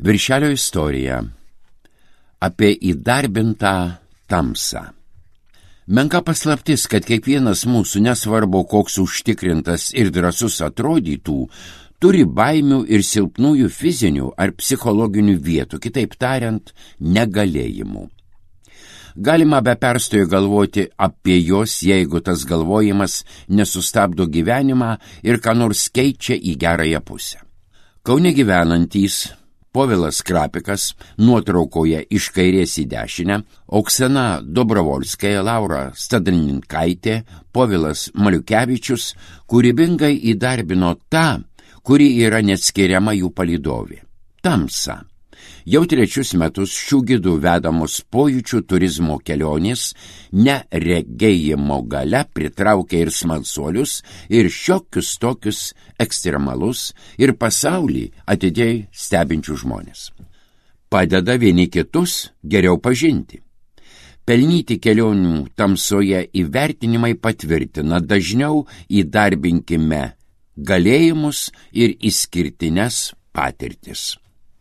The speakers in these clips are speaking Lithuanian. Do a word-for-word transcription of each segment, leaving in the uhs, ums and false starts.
Viršelio istorija apie įdarbintą tamsą. Menka paslaptis, kad kiekvienas mūsų, nesvarbu koks užtikrintas ir drąsus atrodytų, turi baimių ir silpnųjų fizinių ar psichologinių vietų, kitaip tariant, negalėjimų. Galima be perstojo galvoti apie jos, jeigu tas galvojimas nesustabdo gyvenimą ir ką nors keičia į gerąją pusę. Kaune gyvenantys Povilas Krapikas nuotraukoje iš kairės į dešinę, Oksana Dobrovolskaja, Laura Stadninkaitė, Povilas Maliukevičius kūrybingai įdarbino tą, kuri yra neatskiriama jų palydovė – tamsą. Jau trečius metus šių gidų vedamos pojūčių turizmo kelionės neregėjimo galia pritraukia ir smalsuolius, ir šiokius tokius ekstremalus, ir pasaulį atidžiai stebinčių žmonės. Padeda vieni kitus geriau pažinti. Pelnyti kelionių tamsoje įvertinimai patvirtina, dažniau įdarbinkime galėjimus ir išskirtines patirtis.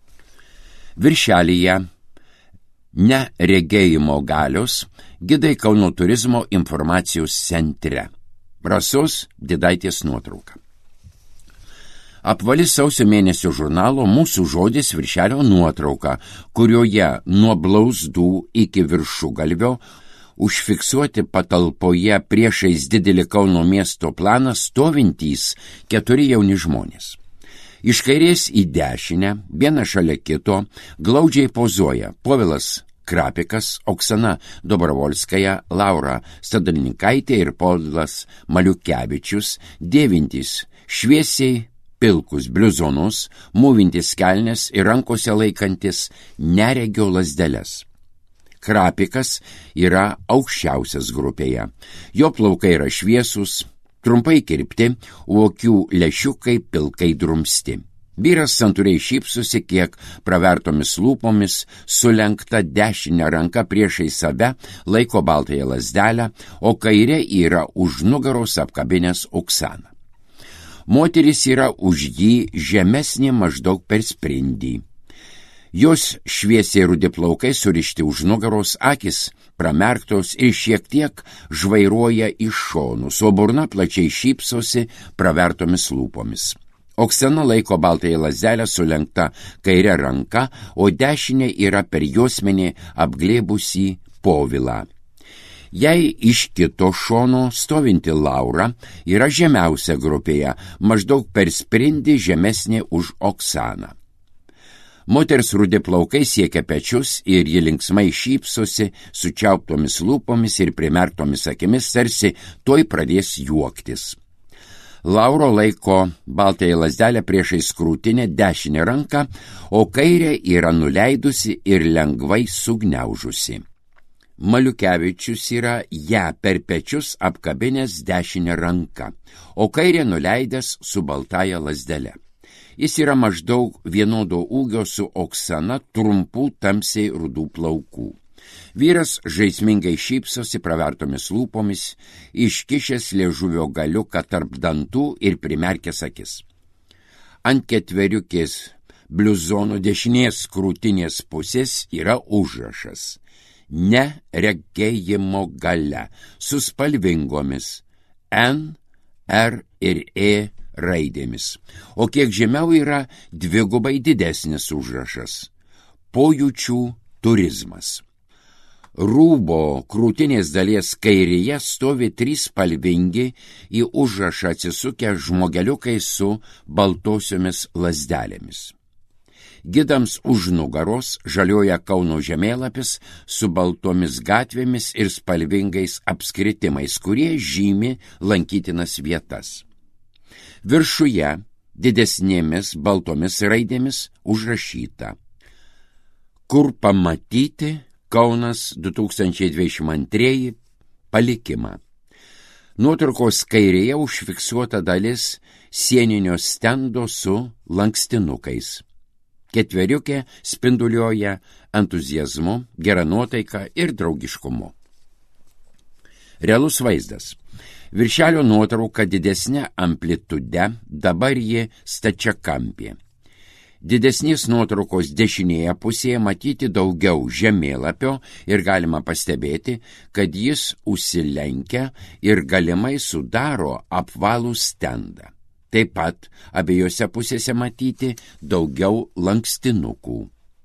Viršelyje neregėjimo galios gidai Kauno turizmo informacijos centre. Rasos Didaitės nuotrauka. Apvali sausio mėnesio žurnalo Mūsų žodis viršelio nuotrauka, kurioje nuo blauzdų iki viršugalvio užfiksuoti patalpoje priešais didelį Kauno miesto planą stovintys keturi jauni žmonės. Iš kairės į dešinę, vieną šalia kito, glaudžiai pozuoja Povilas Krapikas, Oksana Dobrovolskaja, Laura Stadninkaitė ir Povilas Maliukevičius, dėvintys šviesiai pilkus bliuzonus, mūvintis kelnes ir rankose laikantis neregio lazdeles. Krapikas yra aukščiausias grupėje. Jo plaukai yra šviesūs, trumpai kirpti, o akių lešiukai pilkai drumsti. Vyras santūriai šypsosi, kiek pravertomis lūpomis, sulenkta dešinė ranka priešai save laiko baltąją lazdelę, o kairė yra už nugaros apkabinęs Oksaną. Moteris yra už jį žemesnė maždaug per sprindį. Jos šviesiai rudi plaukai surišti už nugaros, akis pramerktos ir šiek tiek žvairuoja iš šonus, o burna plačiai šypsosi pravertomis lūpomis. Oksana laiko baltąją lazdelę sulenkta kairė ranka, o dešinė yra per juosmenį apglėbusį Povilą. Jei iš kito šono stovinti Laura yra žemiausia grupėje, maždaug per sprindį žemesnė už Oksaną. Moters rudi plaukai siekia pečius ir ji linksmai šypsosi sučiauptomis lūpomis ir primerktomis akimis, tarsi tuoj pradės juoktis. Lauro laiko baltąją lazdelę priešais krūtinę dešinę ranką, o kairė yra nuleidusi ir lengvai sugniaužusi. Maliukevičius yra ją per pečius apkabinęs dešinę ranką, o kairė nuleidęs su baltąja lazdele. Jis yra maždaug vienodo ūgio su Oksana, trumpų tamsiai rudų plaukų. Vyras žaismingai šypsosi pravertomis lūpomis, iškišęs liežuvio galiuką tarp dantų ir primerkęs akis. Ant ketveriukės bliuzono dešinės krūtinės pusės yra užrašas neregėjimo galia su spalvingomis N, R ir E raidėmis, o kiek žemiau yra dvigubai didesnis užrašas – pojūčių turizmas. Rūbo krūtinės dalies kairėje stovi trys spalvingi į užrašą atsisukę žmogeliukai su baltosiomis lazdelėmis. Gidams už nugaros žalioja Kauno žemėlapis su baltomis gatvėmis ir spalvingais apskritimais, kurie žymi lankytinas vietas. Viršuje didesnėmis baltomis raidėmis užrašyta: kur pamatyti Kaunas du tūkstančiai dvidešimt antrieji palikimą. Nuotraukos kairėje užfiksuota dalis sieninio stendo su lankstinukais. Ketveriukė spinduliuoja entuziazmu, gera nuotaika ir draugiškumu. Realus vaizdas. Viršelio nuotrauka didesnė amplitude, dabar ji stačiakampė. Didesnės nuotraukos dešinėje pusėje matyti daugiau žemėlapio ir galima pastebėti, kad jis užsilenkia ir galimai sudaro apvalų stendą. Taip pat abiejose pusėse matyti daugiau lankstinukų.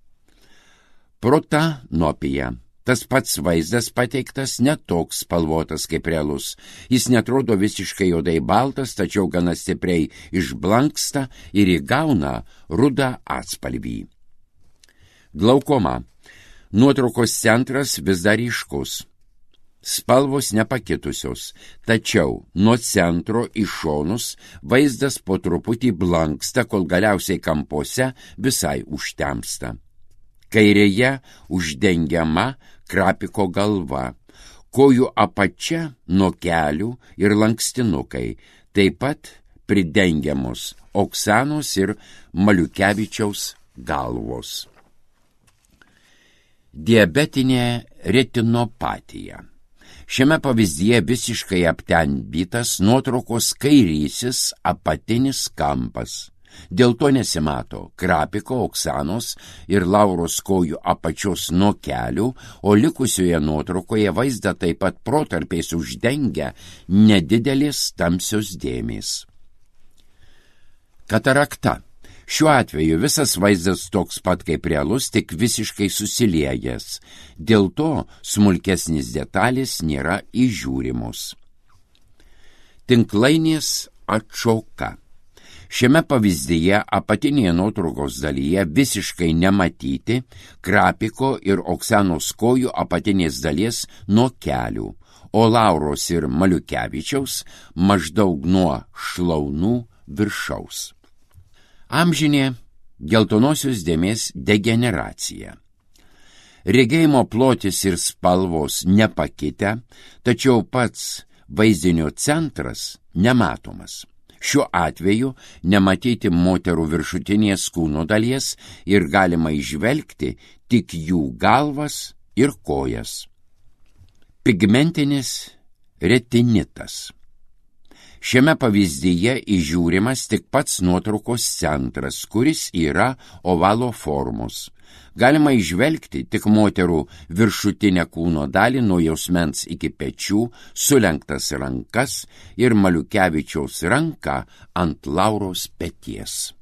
Protanopija. Tas pats vaizdas pateiktas netoks spalvotas kaip realus. Jis netrodo visiškai juodai baltas, tačiau gana stipriai išblanksta ir įgauna rudą atspalvį. Glaukoma. Nuotraukos centras vis dar ryškus. Spalvos nepakitusios, tačiau nuo centro į šonus vaizdas po truputį blanksta, kol galiausiai kampuose visai užtemsta. Kairėje uždengiama krapiko galva, kojų apačia nuo kelių ir lankstinukai, taip pat pridengiamos Oksanos ir Maliukevičiaus galvos. Diabetinė retinopatija. Šiame pavyzdyje visiškai aptemdytas nuotraukos kairysis apatinis kampas. Dėl to nesimato krapiko, Oksanos ir Lauros kojų apačios nuo kelių, o likusioje nuotraukoje vaizdą taip pat protarpiais uždengia nedidelis tamsios dėmės. Katarakta. Šiuo atveju visas vaizdas toks pat kaip realus, tik visiškai susiliejęs. Dėl to smulkesnis detalės nėra įžiūrimos. Tinklainės atšoka. Šiame pavyzdyje apatinėje nuotraukos dalyje visiškai nematyti krapiko ir Oksanos kojų apatinės dalies nuo kelių, o Lauros ir Maliukevičiaus maždaug nuo šlaunų viršaus. Amžinė geltonosios dėmės degeneracija. Regėjimo plotis ir spalvos nepakitę, tačiau pats vaizdinio centras nematomas. Šiuo atveju nematyti moterų viršutinės kūno dalies ir galima įžvelgti tik jų galvas ir kojas. Pigmentinis retinitas. Šiame pavyzdyje įžiūrimas tik pats nuotraukos centras, kuris yra ovalo formos. Galima įžvelgti tik moterų viršutinę kūno dalį nuo jausmens iki pečių, sulenktas rankas ir Maliukevičiaus ranką ant Lauros peties.